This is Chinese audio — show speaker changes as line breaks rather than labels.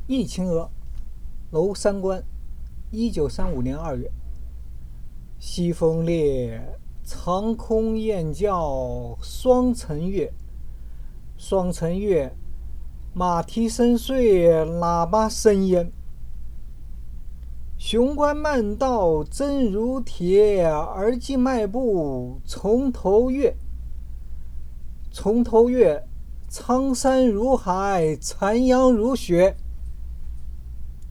忆秦娥，楼三关。1935年2月，西风烈，长空雁叫双层月。双层月，马蹄声碎，喇叭声咽。雄关漫道真如铁，耳际迈步从头越。从头越，苍山如海，残阳如血。